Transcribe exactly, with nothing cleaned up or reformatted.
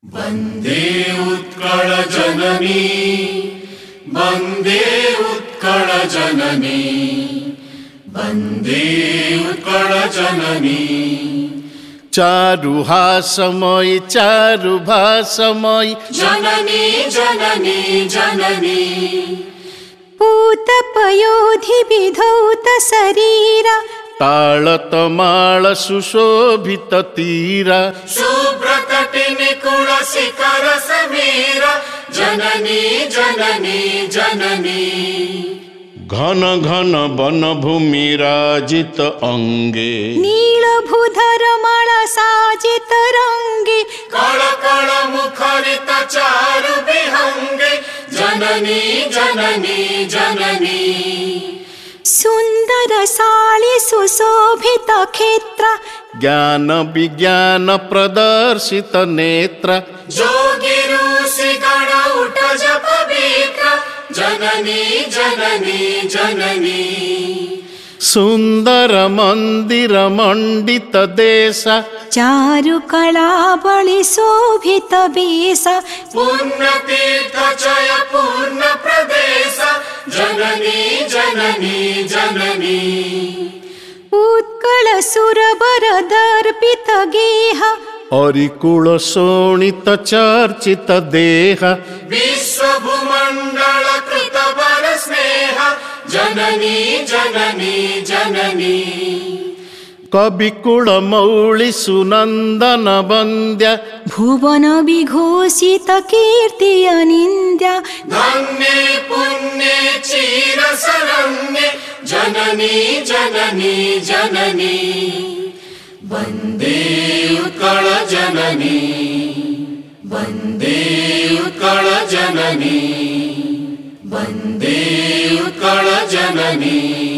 वन्दे उत्कल जननी वन्दे उत्कल जननी वन्दे उत्कल जननी। चारुहासमयी चारुभासमयी जननी जननी जननी। पूतपयोधि विधौत शरीरा ताळतमाळ सुशोभित तीरा शुभ्रतटी निकुल शिखर समीरा जननी जननी जननी। घन घन वन भूमि राजित अंगे नीलभूधर माला साजित रंगे कळ कळ मुखरित चारु विहंगे जननी जननी जननी। सुंदर साली सुशोभित क्षेत्र ज्ञान विज्ञान प्रदर्शित नेत्र जोगी ऋषि गण उठ जप पवित्र जननी जननी जननी। सुंदर मंदिर मंडित देश चारु कला बलि शोभित वेश पुण्य तीर्थ जय पूर्ण प्रदेश जननी जननी जननी। उत्कल सुरवर दर्पित गेह हरिकुल शोणित चर्चित देह विश्व भूमंडल कृत वर स्नेह जननी जननी जननी। कविकुल मौळि सुनंदन वन्द्य भुवन विघोषित कीर्ति अनिंद्य धन्ये पुण्ये चिर शरण्ये जननी जननी जननी। वन्दे उत्कल जननी वन्दे उत्कल जननी वन्दे उत्कल जननी।